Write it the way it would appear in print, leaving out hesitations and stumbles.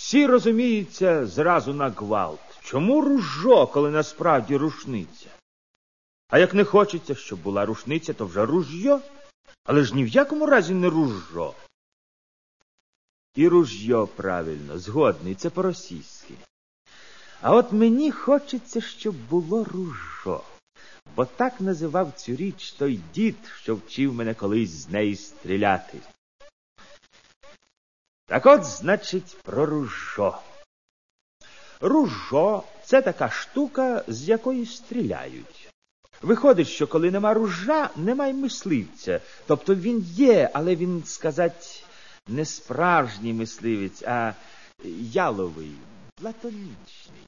Всі розуміються зразу на гвалт. Чому ружо, коли насправді рушниця? А як не хочеться, щоб була рушниця, то вже ружьо. Але ж ні в якому разі не ружо. І ружьо, правильно, згодний, це по-російськи. А от мені хочеться, щоб було ружо. Бо так називав цю річ той дід, що вчив мене колись з неї стріляти. Так от, значить, про ружо. Ружо – це така штука, з якої стріляють. Виходить, що коли нема ружа, нема й мисливця. Тобто він є, але він, сказать, не справжній мисливець, а яловий, платонічний.